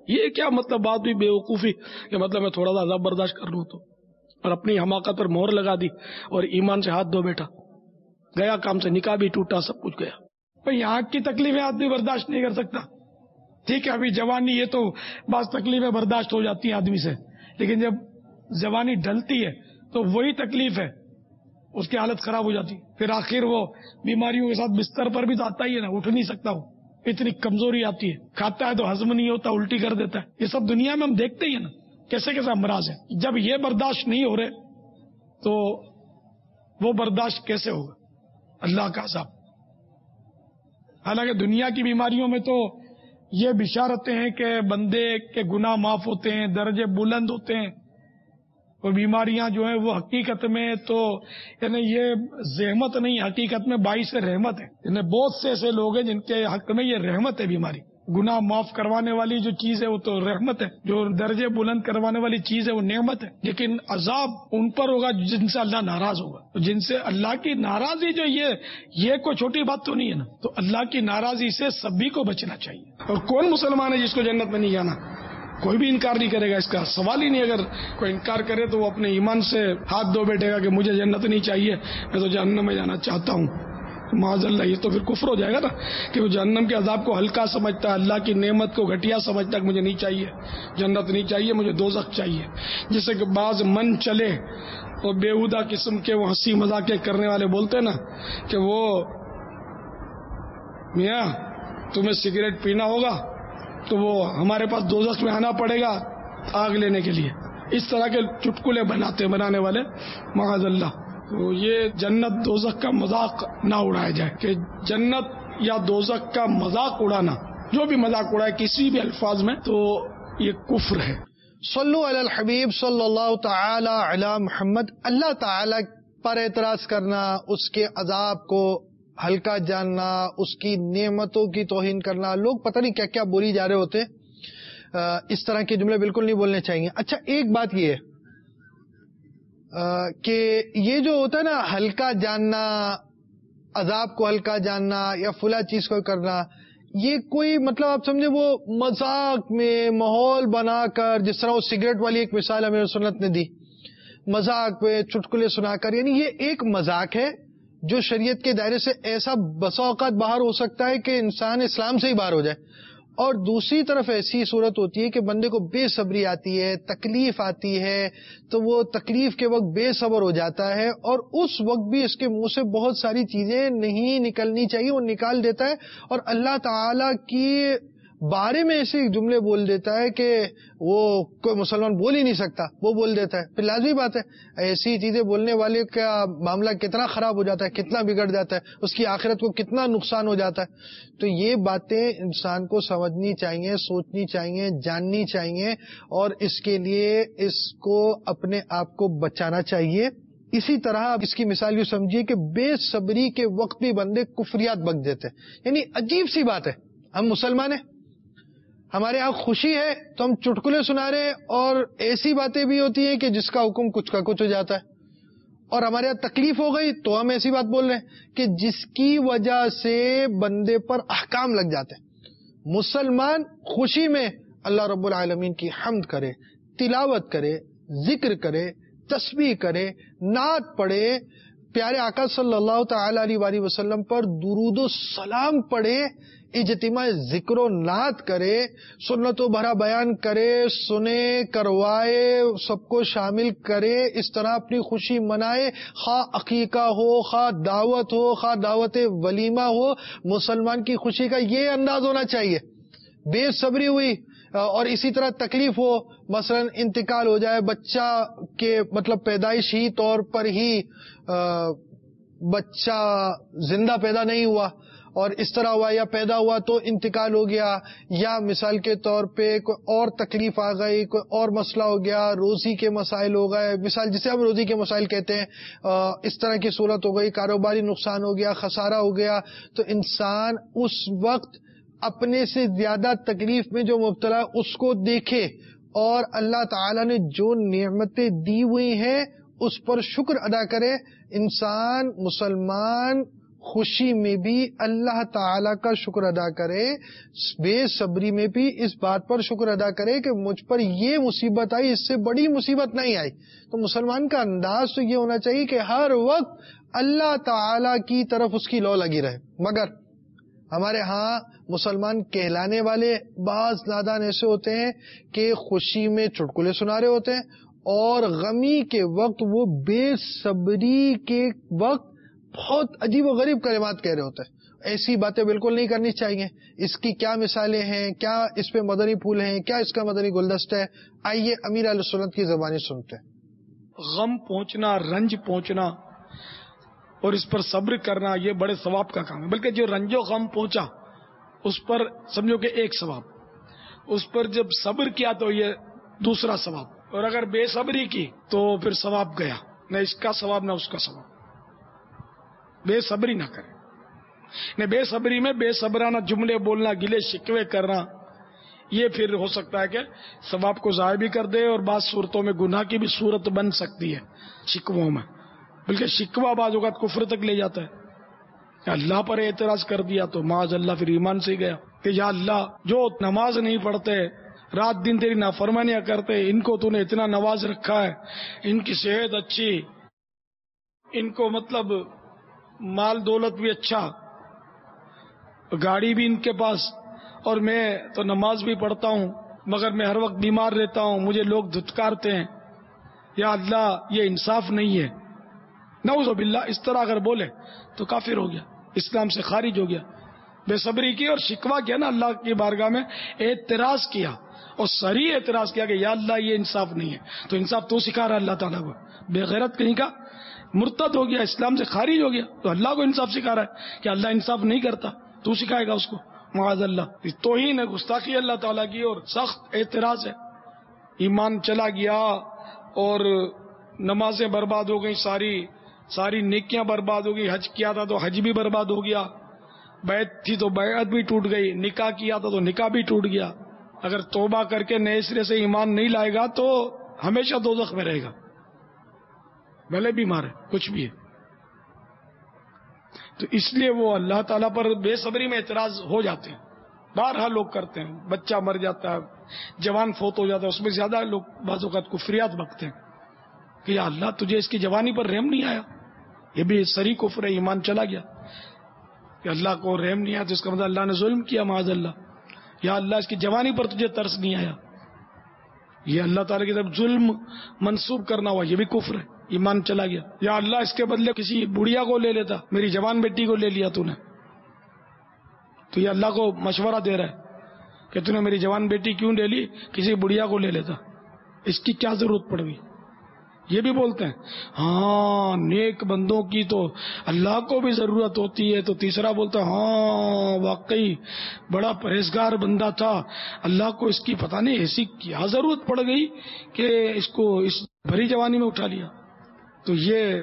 [SPEAKER 3] یہ کیا مطلب بات بھی بیوقوفی کہ مطلب میں تھوڑا سا عذاب برداشت کر لوں تو، اور اپنی حماقت پر مہر لگا دی اور ایمان سے ہاتھ دھو بیٹھا، گیا کام سے، نکاح بھی ٹوٹا، سب کچھ گیا. بھائی آنکھ کی تکلیفیں آدمی برداشت نہیں کر سکتا. ٹھیک ہے ابھی جوانی یہ تو بعض تکلیفیں برداشت ہو جاتی ہیں آدمی سے، لیکن جب جوانی ڈھلتی ہے تو وہی تکلیف ہے، اس کی حالت خراب ہو جاتی. پھر آخر وہ بیماریوں کے ساتھ بستر پر بھی تو آتا ہی ہے نا، اٹھ نہیں سکتا، وہ اتنی کمزوری آتی ہے، کھاتا ہے تو ہضم نہیں ہوتا، الٹی کر دیتا ہے. یہ سب دنیا میں ہم دیکھتے ہی ہیں نا کیسے کیسے امراض ہیں. جب یہ برداشت نہیں ہو رہے تو وہ برداشت کیسے ہوگا اللہ کا عذاب. حالانکہ دنیا کی بیماریوں میں تو یہ بشارتیں ہیں کہ بندے کے گناہ معاف ہوتے ہیں، درجے بلند ہوتے ہیں. وہ بیماریاں جو ہیں وہ حقیقت میں تو یعنی یہ زحمت نہیں، حقیقت میں باعث رحمت ہے. یعنی بہت سے ایسے لوگ ہیں جن کے حق میں یہ رحمت ہے. بیماری گناہ معاف کروانے والی جو چیز ہے وہ تو رحمت ہے، جو درجے بلند کروانے والی چیز ہے وہ نعمت ہے. لیکن عذاب ان پر ہوگا جن سے اللہ ناراض ہوگا، جن سے اللہ کی ناراضی جو یہ یہ کوئی چھوٹی بات تو نہیں ہے نا. تو اللہ کی ناراضی سے سبھی کو بچنا چاہیے. اور کون مسلمان ہے جس کو جنت میں نہیں جانا؟ کوئی بھی انکار نہیں کرے گا، اس کا سوال ہی نہیں. اگر کوئی انکار کرے تو وہ اپنے ایمان سے ہاتھ دھو بیٹھے گا کہ مجھے جنت نہیں چاہیے، میں تو جہنم میں جانا چاہتا ہوں. معاذ اللہ، یہ تو پھر کفر ہو جائے گا نا کہ وہ جہنم کے عذاب کو ہلکا سمجھتا ہے، اللہ کی نعمت کو گھٹیا سمجھتا ہے کہ مجھے نہیں چاہیے جنت، نہیں چاہیے مجھے دوزخ چاہیے. جسے کہ بعض من چلے اور بےہودہ قسم کے وہ ہنسی مذاق کرنے والے بولتے ہیں نا کہ وہ میاں تمہیں سگریٹ پینا ہوگا تو وہ ہمارے پاس دوزخ میں آنا پڑے گا آگ لینے کے لیے. اس طرح کے چٹکلے بناتے بنانے والے معاذ اللہ. تو یہ جنت دوزخ کا مذاق نہ اڑایا جائے کہ جنت یا دوزخ کا مذاق اڑانا، جو بھی مذاق اڑائے کسی بھی الفاظ میں، تو یہ کفر ہے.
[SPEAKER 2] صلو علی الحبیب صلی اللہ تعالی علی محمد. اللہ تعالی پر اعتراض کرنا، اس کے عذاب کو ہلکا جاننا، اس کی نعمتوں کی توہین کرنا، لوگ پتہ نہیں کیا کیا بولی جا رہے ہوتے. اس طرح کے جملے بالکل نہیں بولنے چاہیے. اچھا ایک بات یہ ہے کہ یہ جو ہوتا ہے نا ہلکا جاننا، عذاب کو ہلکا جاننا یا فلاں چیز کو کرنا، یہ کوئی مطلب آپ سمجھے وہ مذاق میں ماحول بنا کر، جس طرح وہ سگریٹ والی ایک مثال امیر سنت نے دی، مذاق میں چٹکلے سنا کر، یعنی یہ ایک مذاق ہے جو شریعت کے دائرے سے ایسا بسا اوقات باہر ہو سکتا ہے کہ انسان اسلام سے ہی باہر ہو جائے. اور دوسری طرف ایسی صورت ہوتی ہے کہ بندے کو بے صبری آتی ہے، تکلیف آتی ہے، تو وہ تکلیف کے وقت بے صبر ہو جاتا ہے، اور اس وقت بھی اس کے منہ سے بہت ساری چیزیں نہیں نکلنی چاہیے وہ نکال دیتا ہے، اور اللہ تعالی کی بارے میں ایسے جملے بول دیتا ہے کہ وہ کوئی مسلمان بول ہی نہیں سکتا، وہ بول دیتا ہے. پھر لازمی بات ہے ایسی چیزیں بولنے والے کا معاملہ کتنا خراب ہو جاتا ہے، کتنا بگڑ جاتا ہے، اس کی آخرت کو کتنا نقصان ہو جاتا ہے. تو یہ باتیں انسان کو سمجھنی چاہیے، سوچنی چاہیے، جاننی چاہیے، اور اس کے لیے اس کو اپنے آپ کو بچانا چاہیے. اسی طرح اس کی مثال یوں سمجھیے کہ بے صبری کے وقت بھی بندے کفریات بک دیتے ہیں. یعنی عجیب سی بات ہے، ہم مسلمان ہیں، ہمارے یہاں خوشی ہے تو ہم چٹکلے سنا رہے ہیں، اور ایسی باتیں بھی ہوتی ہیں کہ جس کا حکم کچھ کا کچھ ہو جاتا ہے، اور ہمارے یہاں تکلیف ہو گئی تو ہم ایسی بات بول رہے ہیں کہ جس کی وجہ سے بندے پر احکام لگ جاتے ہیں. مسلمان خوشی میں اللہ رب العالمین کی حمد کرے، تلاوت کرے، ذکر کرے، تسبیح کرے، نعت پڑھے، پیارے آقا صلی اللہ تعالی علیہ وآلہ وسلم پر درود و سلام پڑھے، اجتماع ذکر و نعت کرے، سنت و بھرا بیان کرے، سنے، کروائے، سب کو شامل کرے، اس طرح اپنی خوشی منائے، خواہ عقیقہ ہو، خواہ دعوت ہو، خواہ دعوت ولیمہ ہو. مسلمان کی خوشی کا یہ انداز ہونا چاہیے. بے صبری ہوئی اور اسی طرح تکلیف ہو، مثلا انتقال ہو جائے، بچہ کے مطلب پیدائشی طور پر ہی بچہ زندہ پیدا نہیں ہوا اور اس طرح ہوا، یا پیدا ہوا تو انتقال ہو گیا، یا مثال کے طور پہ کوئی اور تکلیف آ گئی، کوئی اور مسئلہ ہو گیا، روزی کے مسائل ہو گئے، مثال جسے ہم روزی کے مسائل کہتے ہیں، اس طرح کی صورت ہو گئی، کاروباری نقصان ہو گیا، خسارہ ہو گیا، تو انسان اس وقت اپنے سے زیادہ تکلیف میں جو مبتلا اس کو دیکھے، اور اللہ تعالی نے جو نعمتیں دی ہوئی ہیں اس پر شکر ادا کرے. انسان مسلمان خوشی میں بھی اللہ تعالی کا شکر ادا کرے، بے صبری میں بھی اس بات پر شکر ادا کرے کہ مجھ پر یہ مصیبت آئی، اس سے بڑی مصیبت نہیں آئی۔ تو مسلمان کا انداز تو یہ ہونا چاہیے کہ ہر وقت اللہ تعالی کی طرف اس کی لو لگی رہے۔ مگر ہمارے ہاں مسلمان کہلانے والے بعض نادان ایسے ہوتے ہیں کہ خوشی میں چٹکلے سنا رہے ہوتے ہیں اور غمی کے وقت وہ بے صبری کے وقت بہت عجیب و غریب کلمات کہہ رہے ہوتے ہیں۔ ایسی باتیں بالکل نہیں کرنی چاہیے۔ اس کی کیا مثالیں ہیں، کیا اس پہ مدنی پھول ہیں، کیا اس کا مدنی گلدستہ ہے؟ آئیے امیر اہل سنت کی زبانی سنتے ہیں۔
[SPEAKER 3] غم پہنچنا، رنج پہنچنا اور اس پر صبر کرنا یہ بڑے ثواب کا کام ہے۔ بلکہ جو رنج و غم پہنچا اس پر سمجھو کہ ایک ثواب، اس پر جب صبر کیا تو یہ دوسرا ثواب، اور اگر بے صبری کی تو پھر ثواب گیا، نہ اس کا ثواب نہ اس کا ثواب۔ بے صبری نہ کرے، نہ بے صبری میں بے صبرانہ جملے بولنا، گلے شکوے کرنا، یہ پھر ہو سکتا ہے کہ ثواب کو ضائع بھی کر دے، اور بعض صورتوں میں گناہ کی بھی صورت بن سکتی ہے شکووں میں، بلکہ شکوہ بعض اوقات کفر تک لے جاتا ہے۔ یا اللہ پر اعتراض کر دیا تو معاذ اللہ پھر ایمان سے ہی گیا کہ یا اللہ جو نماز نہیں پڑھتے، رات دن تیری نافرمانیاں کرتے، ان کو تو نے اتنا نواز رکھا ہے، ان کی صحت اچھی، ان کو مطلب مال دولت بھی اچھا، گاڑی بھی ان کے پاس، اور میں تو نماز بھی پڑھتا ہوں مگر میں ہر وقت بیمار رہتا ہوں، مجھے لوگ دھتکارتے ہیں، یا اللہ یہ انصاف نہیں ہے۔ نعوذ باللہ اس طرح اگر بولے تو کافر ہو گیا، اسلام سے خارج ہو گیا۔ بے صبری کی اور شکوہ کیا نا، اللہ کی بارگاہ میں اعتراض کیا اور صریح اعتراض کیا کہ یا اللہ یہ انصاف نہیں ہے، تو انصاف تو سکھا رہا اللہ تعالیٰ کو۔ بے غیرت کہیں کا مرتد ہو گیا، اسلام سے خارج ہو گیا، تو اللہ کو انصاف سکھا رہا ہے کہ اللہ انصاف نہیں کرتا، تو سکھائے گا اس کو، معاذ اللہ۔ توہین ہے، گستاخی اللہ تعالیٰ کی اور سخت اعتراض ہے۔ ایمان چلا گیا اور نمازیں برباد ہو گئی، ساری ساری نیکیاں برباد ہو گئی، حج کیا تھا تو حج بھی برباد ہو گیا، بیعت تھی تو بیعت بھی ٹوٹ گئی، نکاح کیا تھا تو نکاح بھی ٹوٹ گیا۔ اگر توبہ کر کے نئے سرے سے ایمان نہیں لائے گا تو ہمیشہ دوزخ میں رہے گا، بھلے بیمار ہے، کچھ بھی ہے۔ تو اس لیے وہ اللہ تعالیٰ پر بے صبری میں اعتراض ہو جاتے ہیں، بارہا لوگ کرتے ہیں۔ بچہ مر جاتا ہے، جوان فوت ہو جاتا ہے، اس میں زیادہ لوگ بعض اوقات کفریات بکتے ہیں کہ یا اللہ تجھے اس کی جوانی پر رحم نہیں آیا، یہ بھی سری کفر ہے، ایمان چلا گیا۔ کہ اللہ کو رحم نہیں آیا تو اس کا مطلب اللہ نے ظلم کیا، معاذ اللہ۔ یا اللہ اس کی جوانی پر تجھے ترس نہیں آیا، یہ اللہ تعالیٰ کی طرف ظلم منسوب کرنا ہوا، یہ بھی کفر ہے، ایمان چلا گیا۔ یا اللہ اس کے بدلے کسی بڑھیا کو لے لیتا، میری جوان بیٹی کو لے لیا تو نے، تو یہ اللہ کو مشورہ دے رہا ہے کہ تو نے میری جوان بیٹی کیوں لے لی، کسی بڑھیا کو لے لیتا، اس کی کیا ضرورت پڑ گئی۔ یہ بھی بولتے ہیں ہاں نیک بندوں کی تو اللہ کو بھی ضرورت ہوتی ہے، تو تیسرا بولتا ہے ہاں واقعی بڑا پرہیزگار بندہ تھا، اللہ کو اس کی پتہ نہیں ایسی کیا ضرورت پڑ گئی کہ اس کو اس بھری جوانی میں اٹھا لیا۔ تو یہ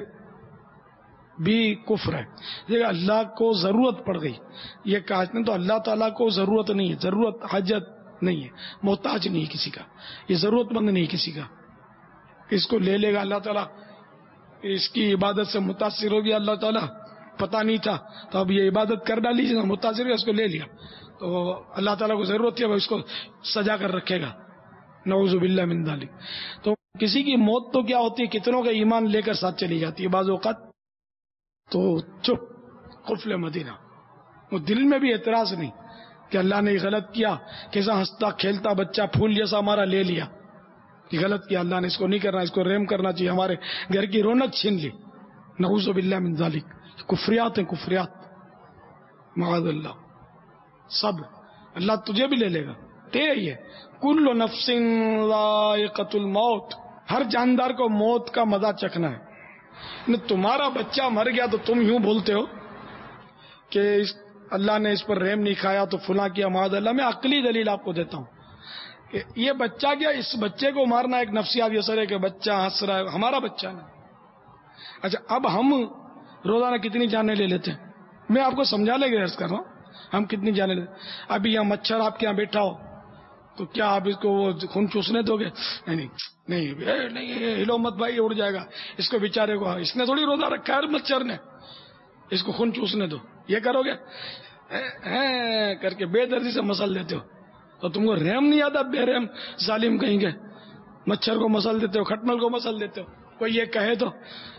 [SPEAKER 3] بھی کفر ہے، یہ اللہ کو ضرورت پڑ گئی، یہ کہا نہیں تو اللہ تعالیٰ کو ضرورت نہیں ہے، ضرورت حاجت نہیں ہے، محتاج نہیں ہے کسی کا، یہ ضرورت مند نہیں کسی کا، اس کو لے لے گا اللہ تعالیٰ، اس کی عبادت سے متاثر ہو گیا اللہ تعالیٰ، پتہ نہیں تھا تو اب یہ عبادت کر ڈالی، متاثر ہوا اس کو لے لیا، تو اللہ تعالیٰ کو ضرورت ہے وہ اس کو سجا کر رکھے گا، نعوذ باللہ من ذالک۔ تو کسی کی موت تو کیا ہوتی ہے، کتنوں کا ایمان لے کر ساتھ چلی جاتی ہے، بعض اوقات تو چپ قفل مدینہ، وہ دل میں بھی اعتراض نہیں کہ اللہ نے غلط کیا، کیسا ہنستا کھیلتا بچہ پھول جیسا ہمارا لے لیا، غلط کیا، اللہ نے اس کو نہیں کرنا، اس کو رحم کرنا چاہیے، ہمارے گھر کی رونق چھین لی، نعوذ باللہ من ذالک۔ کفریات ہیں، کفریات، معاذ اللہ۔ سب اللہ تجھے بھی لے لے گا، تیرے ہی ہے۔ کل نفس ذائقۃ الموت، ہر جاندار کو موت کا مزہ چکھنا ہے۔ تمہارا بچہ مر گیا تو تم یوں بولتے ہو کہ اس اللہ نے اس پر رحم نہیں کھایا تو فلاں کیا، معاذ اللہ۔ میں عقلی دلیل آپ کو دیتا ہوں، یہ بچہ کیا، اس بچے کو مارنا ایک نفسیاتی اثر ہے کہ بچہ ہنس رہا ہے، ہمارا بچہ نہیں۔ اچھا اب ہم روزانہ کتنی جانیں لے لیتے ہیں، میں آپ کو سمجھانے کے لیے عرض کر رہا ہوں، ہم کتنی جانیں لیتے ہیں۔ ابھی یہاں مچھر آپ کے یہاں بیٹھا ہو تو کیا آپ اس کو وہ خون چوسنے دو گے؟ نہیں نہیں نہیں، ہلو مت بھائی، اڑ جائے گا، اس کو بیچارے کو، اس نے تھوڑی روزہ رکھا ہے مچھر نے، اس کو خون چوسنے دو، یہ کرو گے کر کے بے دردی سے مسل دیتے ہو، تو تم کو رحم نہیں آتا؟ بے رحم ظالم کہیں گے، مچھر کو مسل دیتے ہو، کھٹمل کو مسل دیتے ہو، کوئی یہ کہے تو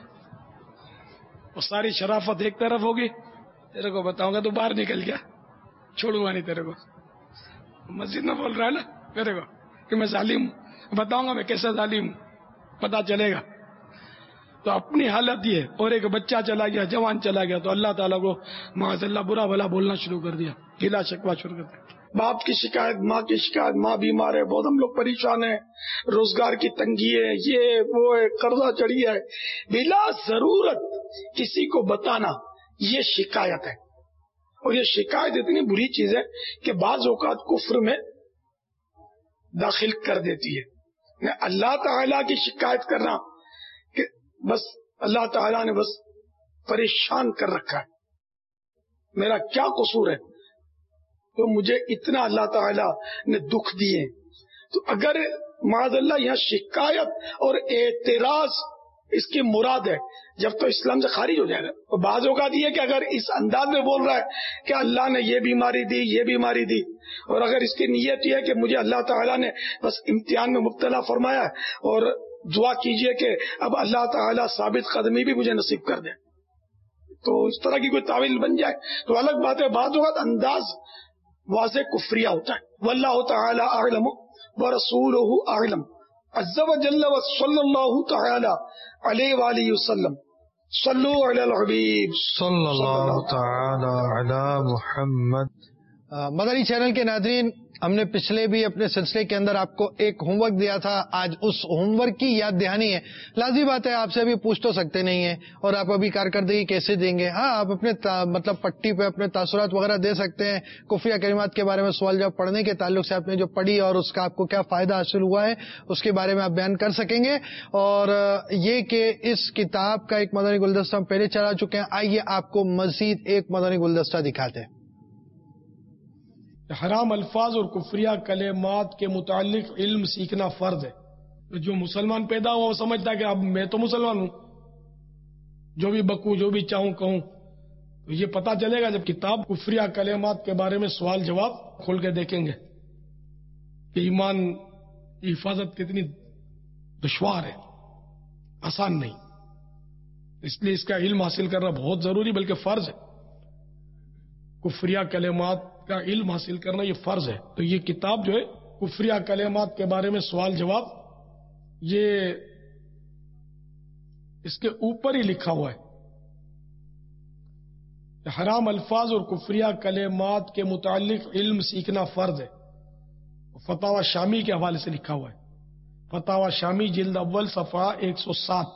[SPEAKER 3] وہ ساری شرافت ایک طرف ہوگی، تیرے کو بتاؤں گا تو باہر نکل گیا، چھوڑوں گا نہیں تیرے کو، مسجد میں بول رہا ہے نا میرے کو کہ میں ظالم ہوں، بتاؤں گا میں کیسا ظالم ہوں، پتا چلے گا۔ تو اپنی حالت یہ، اور ایک بچہ چلا گیا، جوان چلا گیا، تو اللہ تعالیٰ کو معاذ اللہ برا بھلا بولنا شروع کر دیا، گلا شکوا شروع کر دیا، باپ کی شکایت، ماں کی شکایت، ماں بیمار ہے، بہت ہم لوگ پریشان ہیں، روزگار کی تنگی ہے، یہ وہ ہے، قرضہ چڑھی ہے، بلا ضرورت کسی کو بتانا یہ شکایت ہے، اور یہ شکایت اتنی بری چیز ہے کہ بعض اوقات کفر میں داخل کر دیتی ہے۔ اللہ تعالیٰ کی شکایت کرنا کہ بس اللہ تعالیٰ نے بس پریشان کر رکھا ہے، میرا کیا قصور ہے تو مجھے اتنا اللہ تعالیٰ نے دکھ دیے، تو اگر معاذ اللہ یہاں شکایت اور اعتراض اس کی مراد ہے، جب تو اسلام سے خارج ہو جائے گا۔ اور بعض اوقات یہ کہ اگر اس انداز میں بول رہا ہے کہ اللہ نے یہ بیماری دی، یہ بیماری دی، اور اگر اس کی نیت یہ ہے کہ مجھے اللہ تعالیٰ نے بس امتحان میں مبتلا فرمایا ہے اور دعا کیجئے کہ اب اللہ تعالیٰ ثابت قدمی بھی مجھے نصیب کر دے، تو اس طرح کی کوئی تعویل بن جائے تو الگ بات ہے۔ بعض اوقات انداز واضح کفریہ ہوتا ہے۔ واللہ تعالی اعلم ورسولہ اعلم عز وجل وصلی اللہ تعالی علیہ وآلہ وسلم۔ صلو علی الحبیب
[SPEAKER 2] صلی اللہ تعالی علی محمد۔ مدنی چینل کے ناظرین، ہم نے پچھلے بھی اپنے سلسلے کے اندر آپ کو ایک ہوم ورک دیا تھا، آج اس ہوم ورک کی یاد دہانی ہے۔ لازمی بات ہے آپ سے ابھی پوچھ تو سکتے نہیں ہیں، اور آپ ابھی کارکردگی کیسے دیں گے؟ ہاں، آپ اپنے مطلب پٹی پہ اپنے تاثرات وغیرہ دے سکتے ہیں، کفریہ کلمات کے بارے میں سوال جواب پڑھنے کے تعلق سے آپ نے جو پڑھی اور اس کا آپ کو کیا فائدہ حاصل ہوا ہے اس کے بارے میں آپ بیان کر سکیں گے۔ اور یہ کہ اس کتاب کا ایک مدنی گلدستہ ہم پہلے چلا چکے ہیں، آئیے آپ کو مزید ایک مدنی گلدستہ دکھاتے ہیں۔
[SPEAKER 3] حرام الفاظ اور کفریہ کلمات کے متعلق علم سیکھنا فرض ہے۔ جو مسلمان پیدا ہوا وہ سمجھتا ہے کہ اب میں تو مسلمان ہوں، جو بھی بکوں جو بھی چاہوں کہوں، تو یہ پتا چلے گا جب کتاب کفریہ کلمات کے بارے میں سوال جواب کھول کے دیکھیں گے کہ ایمان کی حفاظت کتنی دشوار ہے، آسان نہیں، اس لیے اس کا علم حاصل کرنا بہت ضروری بلکہ فرض ہے۔ کفریہ کلمات کا علم حاصل کرنا یہ فرض ہے۔ تو یہ کتاب جو ہے کفریہ کلمات کے بارے میں سوال جواب، یہ اس کے اوپر ہی لکھا ہوا ہے کہ حرام الفاظ اور کفریہ کلمات کے متعلق علم سیکھنا فرض ہے۔ فتاوی شامی کے حوالے سے لکھا ہوا ہے، فتاوی شامی جلد اول صفحہ ایک سو سات۔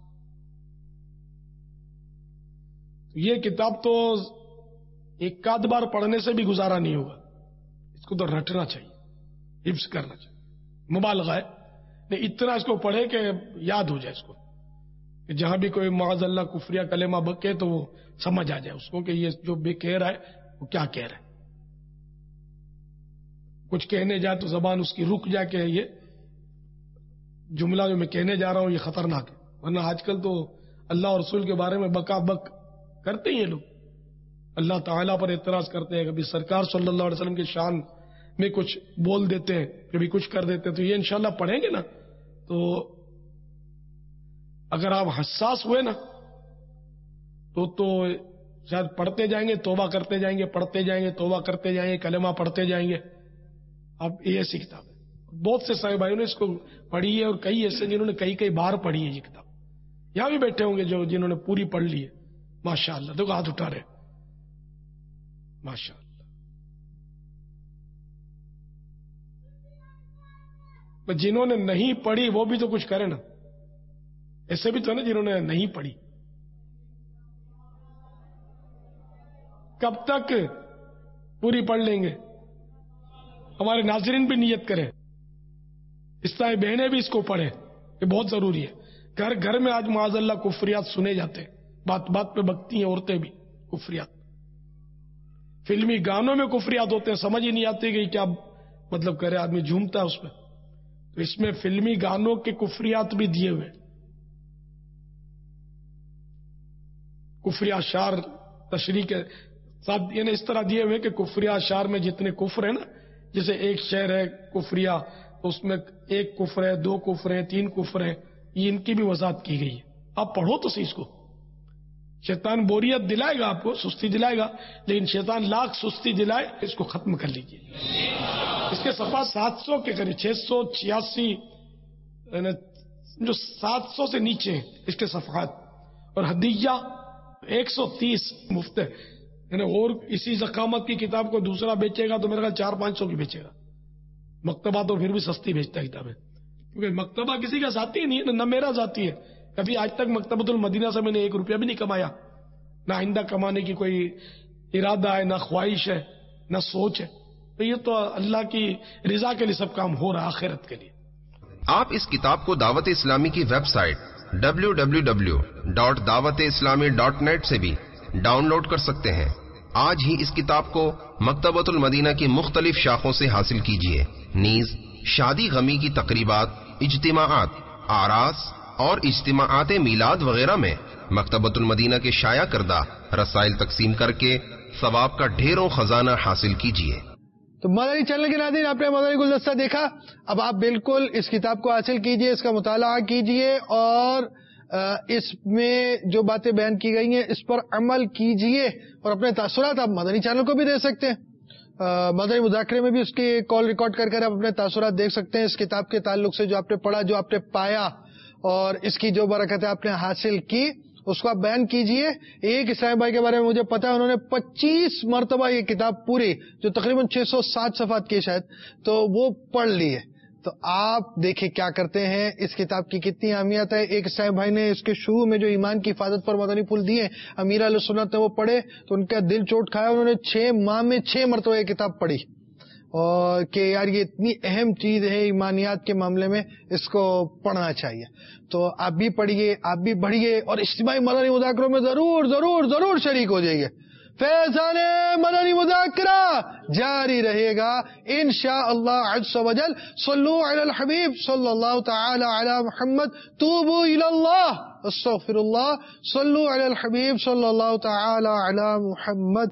[SPEAKER 3] یہ کتاب تو ایک آدھ بار پڑھنے سے بھی گزارا نہیں ہوگا، اس کو تو رٹنا چاہیے، حفظ کرنا چاہیے، مبالغہ ہے نہیں، اتنا اس کو پڑھے کہ یاد ہو جائے اس کو، کہ جہاں بھی کوئی معاذ اللہ کفریہ کلمہ بکے تو وہ سمجھ آ جائے اس کو کہ یہ جو بھی کہہ رہا ہے وہ کیا کہہ رہا ہے۔ کچھ کہنے جائے تو زبان اس کی رک جائے کہ یہ جملہ جو میں کہنے جا رہا ہوں یہ خطرناک ہے، ورنہ آج کل تو اللہ اور رسول کے بارے میں بکا بک کرتے ہی ہیں لوگ، اللہ تعالیٰ پر اعتراض کرتے ہیں، کبھی سرکار صلی اللہ علیہ وسلم کی شان میں کچھ بول دیتے ہیں، کبھی کچھ کر دیتے ہیں۔ تو یہ انشاءاللہ پڑھیں گے نا تو اگر آپ حساس ہوئے نا تو تو شاید پڑھتے جائیں گے، توبہ کرتے جائیں گے، پڑھتے جائیں گے، توبہ کرتے جائیں گے، کلمہ پڑھتے جائیں گے۔ اب یہ ایسی کتاب ہے، بہت سے صاحب بھائیوں نے اس کو پڑھی ہے، اور کئی ایسے جنہوں نے کئی کئی بار پڑھی ہے یہ کتاب، یہاں بھی بیٹھے ہوں گے جو جنہوں نے پوری پڑھ لی ہے، ماشاءاللہ، دیکھو ہاتھ اٹھا رہے، ماشاءاللہ۔ جنہوں نے نہیں پڑھی وہ بھی تو کچھ کریں نا، ایسے بھی تو نا جنہوں نے نہیں پڑھی، کب تک پوری پڑھ لیں گے؟ ہمارے ناظرین بھی نیت کریں، اس طرح بہنیں بھی اس کو پڑھیں، یہ بہت ضروری ہے۔ گھر گھر میں آج معاذ اللہ کفریات سنے جاتے ہیں، بات بات پہ بکتی ہیں عورتیں بھی کفریات، فلمی گانوں میں کفریات ہوتے ہیں، سمجھ ہی نہیں آتی کہ کیا مطلب کرے، آدمی جھومتا ہے اس پہ، تو اس میں فلمی گانوں کے کفریات بھی دیے ہوئے، کفری اشعار تشریح کے ساتھ یعنی اس طرح دیے ہوئے کہ کفریہ اشعار میں جتنے کفر ہیں نا، جیسے ایک شعر ہے کفریہ، اس میں ایک کفر ہے، دو کفر ہیں، تین کفر ہیں، یہ ان کی بھی وضاحت کی گئی ہے. آپ پڑھو تو صحیح اس کو. شیطان بوریت دلائے گا آپ کو، سستی دلائے گا، لیکن شیطان لاکھ سستی دلائے اس کو ختم کر لیجیے. اس کے صفحات سات سو کے قریب، چھ سو چھیاسی جو سات سو سے نیچے ہیں اس کے صفحات، اور ہدیہ ایک سو تیس مفت ہے. یعنی اور اسی ذکامت کی کتاب کو دوسرا بیچے گا تو میرے خیال چار پانچ سو کی بیچے گا. مکتبہ تو پھر بھی سستی بیچتا ہے کتابیں، کیونکہ مکتبہ کسی کا ذاتی نہیں ہے، نہ میرا ذاتی ہے. کبھی آج تک مکتبۃ المدینہ سے میں نے ایک روپیہ بھی نہیں کمایا، نہ آئندہ کمانے کی کوئی ارادہ ہے، نہ خواہش ہے، نہ سوچ ہے. تو یہ تو اللہ کی رضا کے لیے سب کام ہو رہا، آخرت کے لیے.
[SPEAKER 7] آپ اس کتاب کو دعوت اسلامی کی website W W W dot Dawat Islami dot net سے بھی ڈاؤن لوڈ کر سکتے ہیں. آج ہی اس کتاب کو مکتبۃ المدینہ کی مختلف شاخوں سے حاصل کیجیے. نیز شادی غمی کی تقریبات، اجتماعات، آراس اور اجتماعات میلاد وغیرہ میں مکتبۃ المدینہ کے شائع کردہ رسائل تقسیم کر کے ثواب کا ڈھیروں خزانہ حاصل کیجیے.
[SPEAKER 2] تو مدنی چینل کے ناظرین، آپ نے مدنی گلدستہ دیکھا. اب آپ بالکل اس کتاب کو حاصل کیجئے، اس کا مطالعہ کیجئے اور اس میں جو باتیں بیان کی گئی ہیں اس پر عمل کیجئے، اور اپنے تاثرات آپ مدنی چینل کو بھی دے سکتے ہیں. مدنی مذاکرے میں بھی اس کی کال ریکارڈ کر کر آپ اپنے تاثرات دیکھ سکتے ہیں اس کتاب کے تعلق سے، جو آپ نے پڑھا، جو آپ نے پایا، اور اس کی جو برکتیں آپ نے حاصل کی اس کو آپ بیان کیجئے. ایک اسلام بھائی کے بارے میں مجھے پتا ہے، انہوں نے پچیس مرتبہ یہ کتاب پوری، جو تقریباً چھ سو سات صفحات کی شاید، تو وہ پڑھ لی ہے. تو آپ دیکھیں کیا کرتے ہیں، اس کتاب کی کتنی اہمیت ہے. ایک اسلام بھائی نے اس کے شروع میں جو ایمان کی حفاظت پر مدنی پھول دیے، امیر علیہ سنت نے وہ پڑھے تو ان کا دل چوٹ کھایا. انہوں نے چھ ماہ میں چھ مرتبہ یہ کتاب پڑھی، اور کہ یار یہ اتنی اہم چیز ہے ایمانیات کے معاملے میں، اس کو پڑھنا چاہیے. تو آپ بھی پڑھیے، آپ بھی بڑھیے، اور اجتماعی مدنی مذاکروں میں ضرور ضرور ضرور شریک ہو جائیے. فیضان مدنی مذاکرہ جاری رہے گا انشاءاللہ عز و جل. صلو علی الحبیب صلی اللہ تعالی علی محمد، توبو الی اللہ، استغفر اللہ. صلو علی الحبیب صلی اللہ تعالی علی محمد.